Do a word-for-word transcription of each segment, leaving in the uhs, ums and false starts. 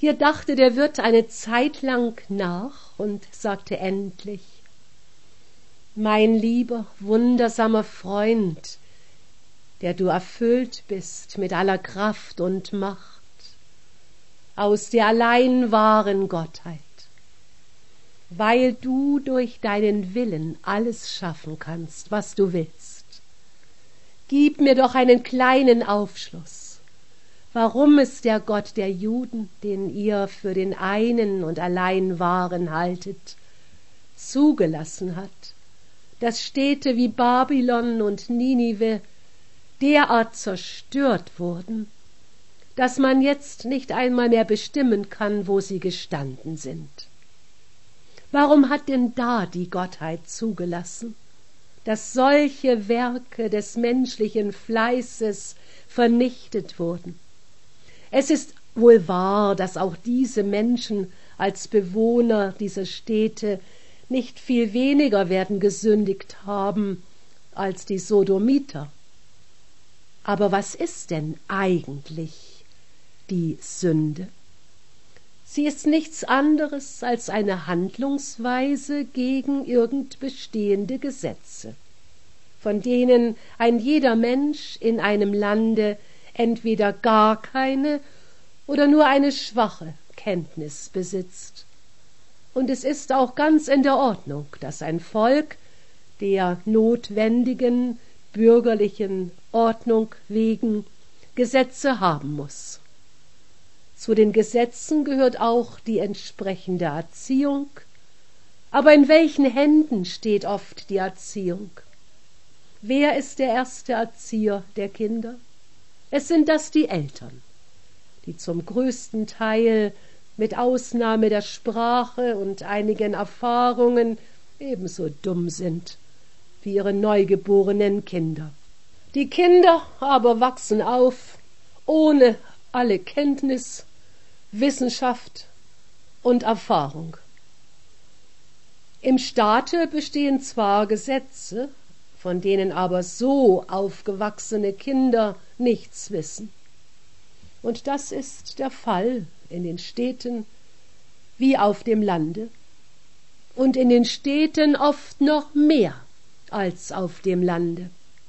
Hier dachte der Wirt eine Zeit lang nach und sagte endlich: Mein lieber, wundersamer Freund, der du erfüllt bist mit aller Kraft und Macht, aus der allein wahren Gottheit, weil du durch deinen Willen alles schaffen kannst, was du willst. Gib mir doch einen kleinen Aufschluss, warum es der Gott der Juden, den ihr für den einen und allein wahren haltet, zugelassen hat, dass Städte wie Babylon und Ninive derart zerstört wurden, dass man jetzt nicht einmal mehr bestimmen kann, wo sie gestanden sind. Warum hat denn da die Gottheit zugelassen, dass solche Werke des menschlichen Fleißes vernichtet wurden? Es ist wohl wahr, dass auch diese Menschen als Bewohner dieser Städte nicht viel weniger werden gesündigt haben als die Sodomiter. Aber was ist denn eigentlich die Sünde? Sie ist nichts anderes als eine Handlungsweise gegen irgend bestehende Gesetze, von denen ein jeder Mensch in einem Lande entweder gar keine oder nur eine schwache Kenntnis besitzt. Und es ist auch ganz in der Ordnung, dass ein Volk der notwendigen bürgerlichen Ordnung wegen Gesetze haben muss. Zu den Gesetzen gehört auch die entsprechende Erziehung. Aber in welchen Händen steht oft die Erziehung? Wer ist der erste Erzieher der Kinder? Es sind das die Eltern, die zum größten Teil mit Ausnahme der Sprache und einigen Erfahrungen ebenso dumm sind wie ihre neugeborenen Kinder. Die Kinder aber wachsen auf ohne alle Kenntnis, Wissenschaft und Erfahrung. Im Staate bestehen zwar Gesetze, von denen aber so aufgewachsene Kinder nichts wissen. Und das ist der Fall in den Städten wie auf dem Lande und in den Städten oft noch mehr als auf dem Lande.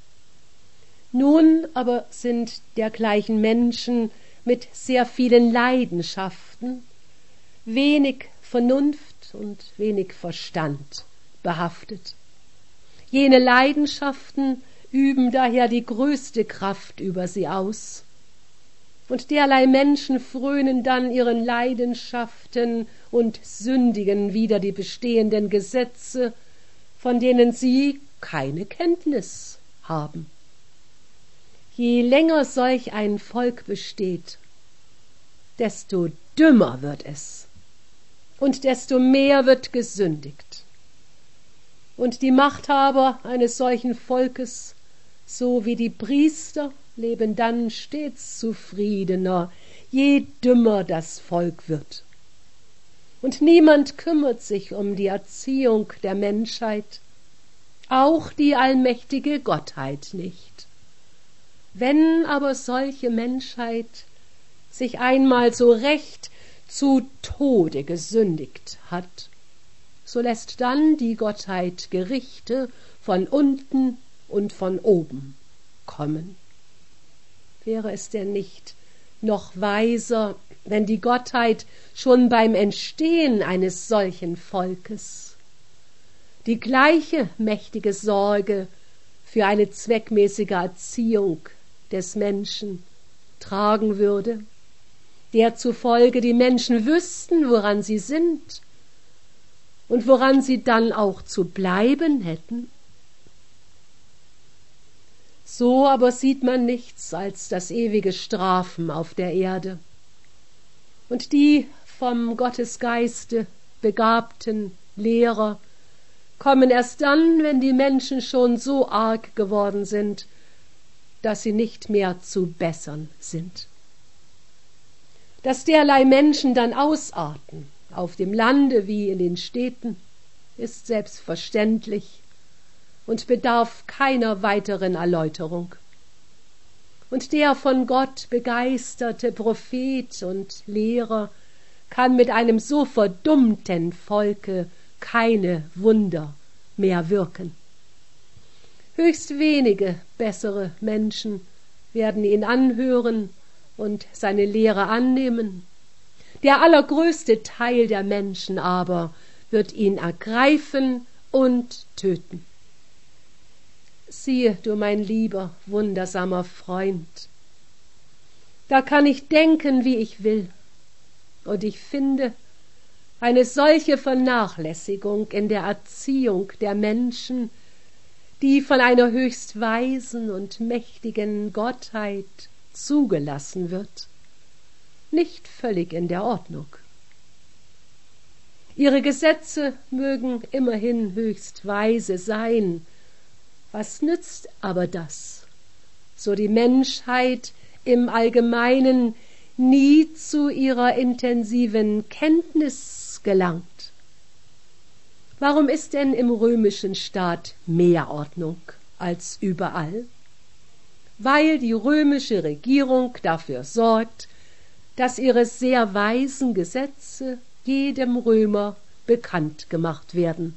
Nun aber sind dergleichen Menschen mit sehr vielen Leidenschaften, wenig Vernunft und wenig Verstand behaftet. Jene Leidenschaften üben daher die größte Kraft über sie aus. Und derlei Menschen frönen dann ihren Leidenschaften und sündigen wider die bestehenden Gesetze, von denen sie keine Kenntnis haben. Je länger solch ein Volk besteht, desto dümmer wird es und desto mehr wird gesündigt. Und die Machthaber eines solchen Volkes, so wie die Priester, leben dann stets zufriedener, je dümmer das Volk wird. Und niemand kümmert sich um die Erziehung der Menschheit, auch die allmächtige Gottheit nicht. Wenn aber solche Menschheit sich einmal so recht zu Tode gesündigt hat, so lässt dann die Gottheit Gerichte von unten und von oben kommen. Wäre es denn nicht noch weiser, wenn die Gottheit schon beim Entstehen eines solchen Volkes die gleiche mächtige Sorge für eine zweckmäßige Erziehung des Menschen tragen würde, der zufolge die Menschen wüssten, woran sie sind und woran sie dann auch zu bleiben hätten? So aber sieht man nichts als das ewige Strafen auf der Erde. Und die vom Gottesgeiste begabten Lehrer kommen erst dann, wenn die Menschen schon so arg geworden sind, dass sie nicht mehr zu bessern sind. Dass derlei Menschen dann ausarten, auf dem Lande wie in den Städten, ist selbstverständlich und bedarf keiner weiteren Erläuterung. Und der von Gott begeisterte Prophet und Lehrer kann mit einem so verdummten Volke keine Wunder mehr wirken. Höchst wenige bessere Menschen werden ihn anhören und seine Lehre annehmen. Der allergrößte Teil der Menschen aber wird ihn ergreifen und töten. Siehe, du mein lieber, wundersamer Freund, da kann ich denken, wie ich will, und ich finde eine solche Vernachlässigung in der Erziehung der Menschen, die von einer höchst weisen und mächtigen Gottheit zugelassen wird, nicht völlig in der Ordnung. Ihre Gesetze mögen immerhin höchst weise sein. Was nützt aber das, so die Menschheit im Allgemeinen nie zu ihrer intensiven Kenntnis gelangt? Warum ist denn im römischen Staat mehr Ordnung als überall? Weil die römische Regierung dafür sorgt, dass ihre sehr weisen Gesetze jedem Römer bekannt gemacht werden.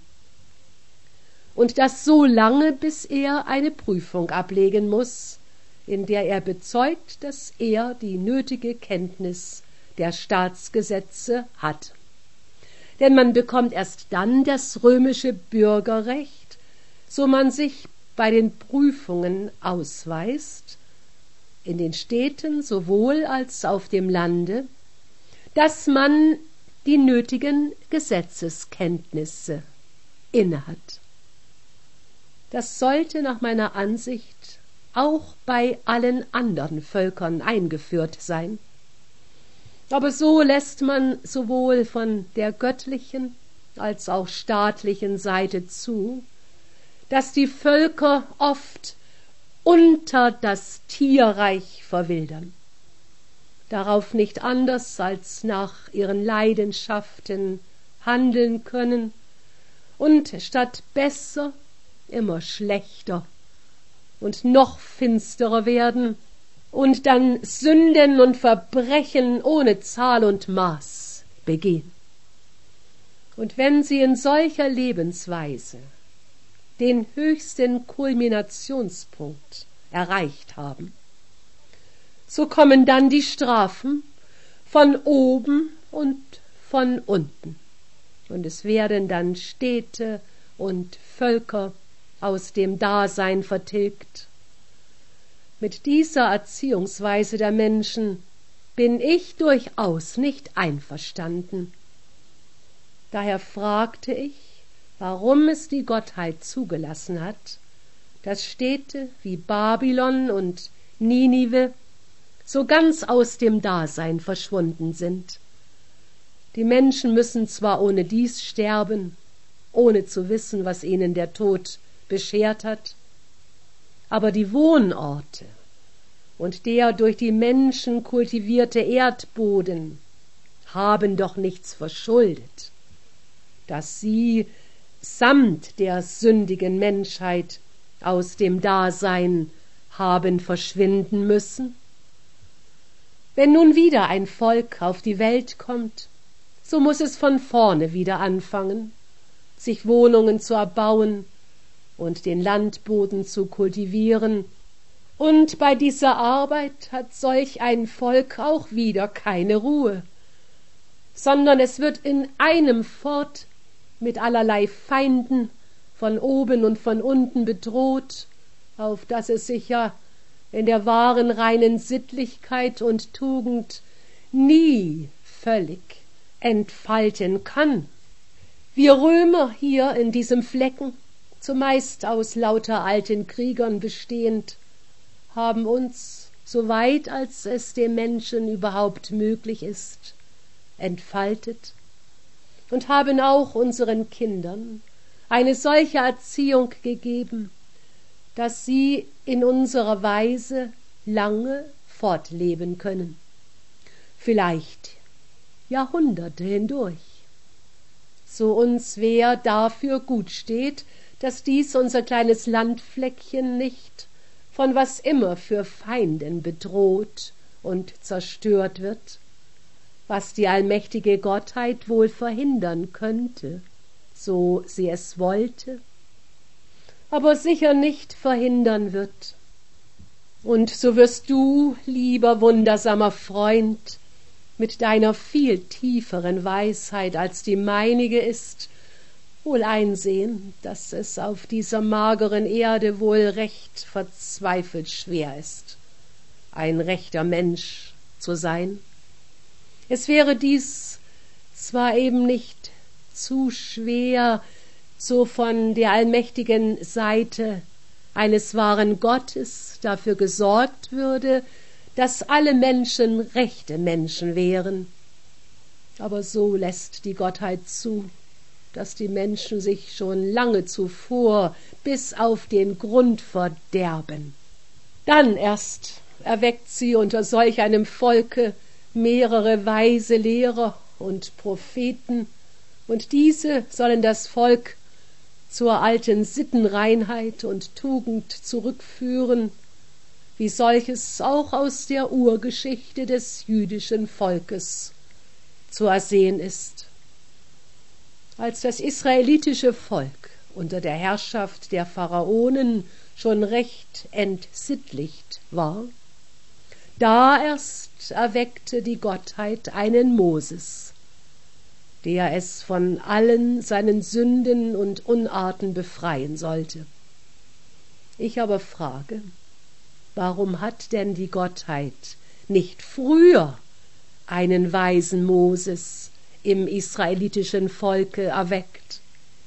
Und das so lange, bis er eine Prüfung ablegen muss, in der er bezeugt, dass er die nötige Kenntnis der Staatsgesetze hat. Denn man bekommt erst dann das römische Bürgerrecht, so man sich bei den Prüfungen ausweist, in den Städten sowohl als auf dem Lande, dass man die nötigen Gesetzeskenntnisse innehat. Das sollte nach meiner Ansicht auch bei allen anderen Völkern eingeführt sein. Aber so lässt man sowohl von der göttlichen als auch staatlichen Seite zu, dass die Völker oft unter das Tierreich verwildern, darauf nicht anders als nach ihren Leidenschaften handeln können und statt besser immer schlechter und noch finsterer werden und dann Sünden und Verbrechen ohne Zahl und Maß begehen. Und wenn sie in solcher Lebensweise den höchsten Kulminationspunkt erreicht haben, so kommen dann die Strafen von oben und von unten, und es werden dann Städte und Völker aus dem Dasein vertilgt. Mit dieser Erziehungsweise der Menschen bin ich durchaus nicht einverstanden. Daher fragte ich, warum es die Gottheit zugelassen hat, dass Städte wie Babylon und Ninive so ganz aus dem Dasein verschwunden sind. Die Menschen müssen zwar ohne dies sterben, ohne zu wissen, was ihnen der Tod beschert hat, aber die Wohnorte und der durch die Menschen kultivierte Erdboden haben doch nichts verschuldet, dass sie samt der sündigen Menschheit aus dem Dasein haben verschwinden müssen. Wenn nun wieder ein Volk auf die Welt kommt, so muß es von vorne wieder anfangen, sich Wohnungen zu erbauen und den Landboden zu kultivieren, und bei dieser Arbeit hat solch ein Volk auch wieder keine Ruhe, sondern es wird in einem fort mit allerlei Feinden von oben und von unten bedroht, auf dass es sich ja in der wahren reinen Sittlichkeit und Tugend nie völlig entfalten kann. Wir Römer hier in diesem Flecken, zumeist aus lauter alten Kriegern bestehend, haben uns, soweit als es dem Menschen überhaupt möglich ist, entfaltet und haben auch unseren Kindern eine solche Erziehung gegeben, dass sie in unserer Weise lange fortleben können, vielleicht Jahrhunderte hindurch, so uns wer dafür gut steht, dass dies unser kleines Landfleckchen nicht von was immer für Feinden bedroht und zerstört wird. was die allmächtige Gottheit wohl verhindern könnte, so sie es wollte, aber sicher nicht verhindern wird. Und so wirst du, lieber wundersamer Freund, mit deiner viel tieferen Weisheit, als die meinige ist, wohl einsehen, dass es auf dieser mageren Erde wohl recht verzweifelt schwer ist, ein rechter Mensch zu sein. Es wäre dies zwar eben nicht zu schwer, so von der allmächtigen Seite eines wahren Gottes dafür gesorgt würde, dass alle Menschen rechte Menschen wären. Aber so lässt die Gottheit zu, dass die Menschen sich schon lange zuvor bis auf den Grund verderben. Dann erst erweckt sie unter solch einem Volke mehrere weise Lehrer und Propheten, und diese sollen das Volk zur alten Sittenreinheit und Tugend zurückführen, wie solches auch aus der Urgeschichte des jüdischen Volkes zu ersehen ist. Als das israelitische Volk unter der Herrschaft der Pharaonen schon recht entsittlicht war, da erst erweckte die Gottheit einen Moses, der es von allen seinen Sünden und Unarten befreien sollte. Ich aber frage, warum hat denn die Gottheit nicht früher einen weisen Moses im israelitischen Volke erweckt,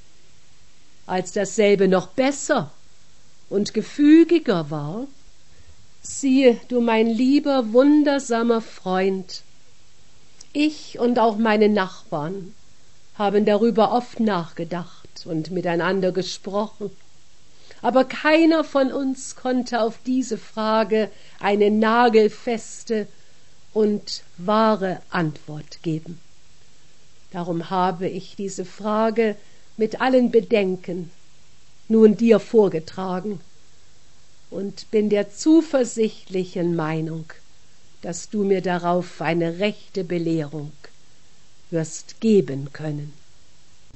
als dasselbe noch besser und gefügiger war? Siehe, du mein lieber, wundersamer Freund, ich und auch meine Nachbarn haben darüber oft nachgedacht und miteinander gesprochen, aber keiner von uns konnte auf diese Frage eine nagelfeste und wahre Antwort geben. Darum habe ich diese Frage mit allen Bedenken nun dir vorgetragen und bin der zuversichtlichen Meinung, dass du mir darauf eine rechte Belehrung wirst geben können.